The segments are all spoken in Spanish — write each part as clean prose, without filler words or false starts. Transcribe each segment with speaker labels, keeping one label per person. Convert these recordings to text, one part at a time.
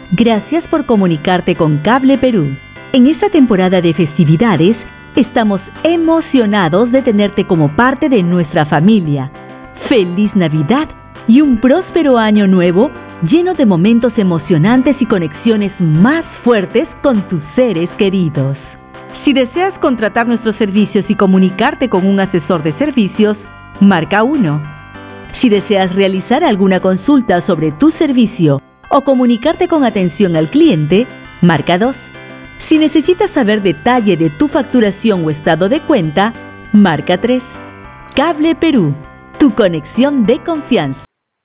Speaker 1: Gracias por comunicarte con Cable Perú. En esta temporada de festividades, estamos emocionados de tenerte como parte de nuestra familia. ¡Feliz Navidad y un próspero año nuevo lleno de momentos emocionantes y conexiones más fuertes con tus seres queridos! Si deseas contratar nuestros servicios y comunicarte con un asesor de servicios, marca 1. Si deseas realizar alguna consulta sobre tu servicio o comunicarte con atención al cliente, marca 2. Si necesitas saber detalle de tu facturación o estado de cuenta, marca 3. Cable Perú, tu conexión de confianza.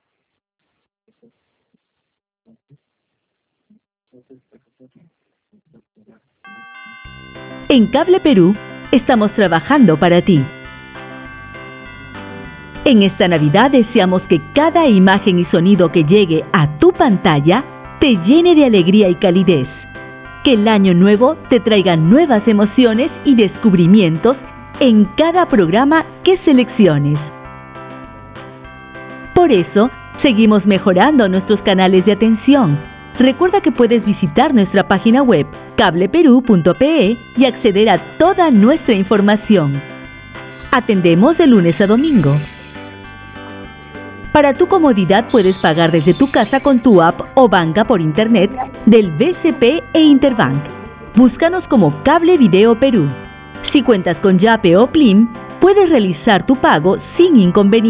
Speaker 1: En Cable Perú, estamos trabajando para ti. En esta Navidad deseamos que cada imagen y sonido que llegue a tu pantalla te llene de alegría y calidez. Que el año nuevo te traiga nuevas emociones y descubrimientos en cada programa que selecciones. Por eso, seguimos mejorando nuestros canales de atención. Recuerda que puedes visitar nuestra página web cableperú.pe y acceder a toda nuestra información. Atendemos de lunes a domingo. Para tu comodidad puedes pagar desde tu casa con tu app o banca por internet del BCP e Interbank. Búscanos como Cable Video Perú. Si cuentas con Yape o Plim, puedes realizar tu pago sin inconveniente.